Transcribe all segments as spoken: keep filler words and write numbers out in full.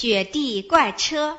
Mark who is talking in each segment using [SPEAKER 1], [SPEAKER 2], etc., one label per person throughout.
[SPEAKER 1] 雪地怪车。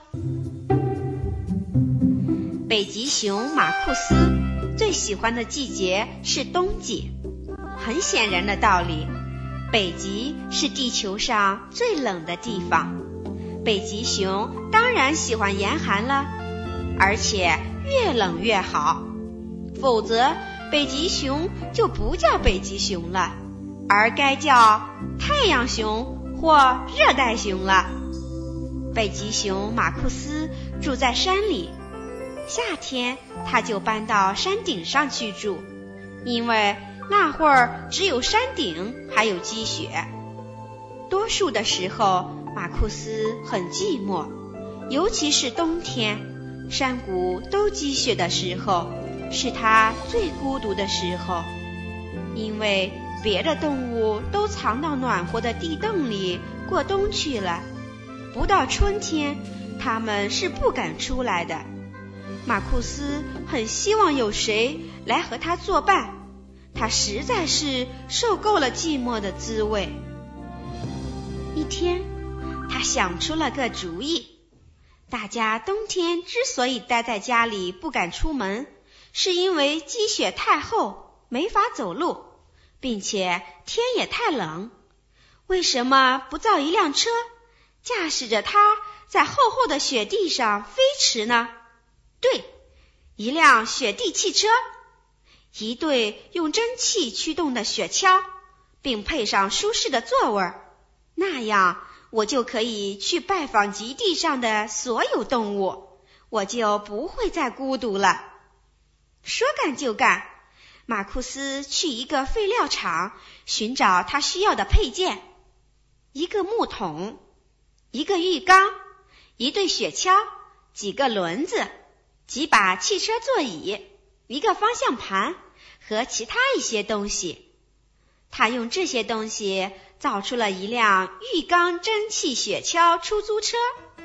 [SPEAKER 1] 北极熊马库斯最喜欢的季节是冬季。很显然的道理，北极是地球上最冷的地方，北极熊当然喜欢严寒了，而且越冷越好，否则北极熊就不叫北极熊了，而该叫太阳熊或热带熊了。北极熊马库斯住在山里，夏天他就搬到山顶上去住，因为那会儿只有山顶还有积雪。多数的时候马库斯很寂寞，尤其是冬天，山谷都积雪的时候，是他最孤独的时候，因为别的动物都藏到暖和的地洞里过冬去了，不到春天它们是不敢出来的。马库斯很希望有谁来和他作伴，他实在是受够了寂寞的滋味。一天，他想出了个主意。大家冬天之所以待在家里不敢出门，是因为积雪太厚，没法走路，并且天也太冷。为什么不造一辆车，驾驶着它在厚厚的雪地上飞驰呢？对，一辆雪地汽车，一对用蒸汽驱动的雪橇，并配上舒适的座位，那样我就可以去拜访极地上的所有动物，我就不会再孤独了。说干就干，马库斯去一个废料厂寻找他需要的配件，一个木桶，一个浴缸，一对雪橇，几个轮子，几把汽车座椅，一个方向盘和其他一些东西。他用这些东西造出了一辆浴缸蒸汽雪橇出租车。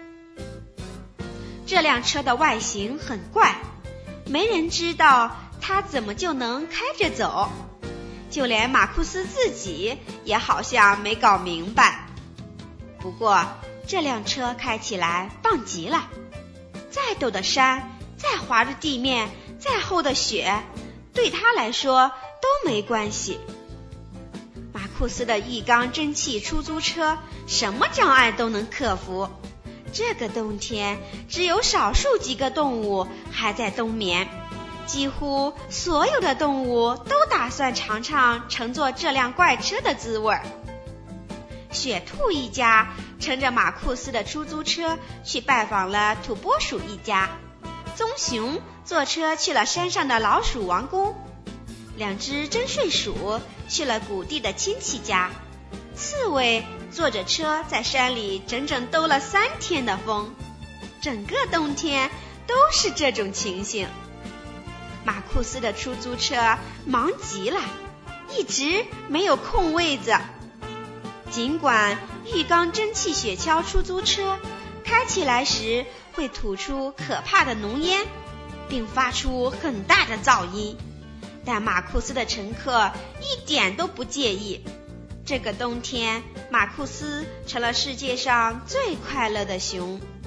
[SPEAKER 1] 这辆车的外形很怪，没人知道它怎么就能开着走，就连马库斯自己也好像没搞明白。不过这辆车开起来棒极了，再陡的山，再滑的地面，再厚的雪，对他来说都没关系。马库斯的浴缸蒸汽出租车什么障碍都能克服。这个冬天只有少数几个动物还在冬眠，几乎所有的动物都打算尝尝乘坐这辆怪车的滋味。雪兔一家乘着马库斯的出租车去拜访了土拨鼠一家，棕熊坐车去了山上的老鼠王宫，两只真睡鼠去了谷地的亲戚家，刺猬坐着车在山里整整兜了三天的风。整个冬天都是这种情形。马库斯的出租车忙极了，一直没有空位子。尽管浴缸蒸汽雪橇出租车开起来时会吐出可怕的浓烟，并发出很大的噪音，但马库斯的乘客一点都不介意。这个冬天，马库斯成了世界上最快乐的熊。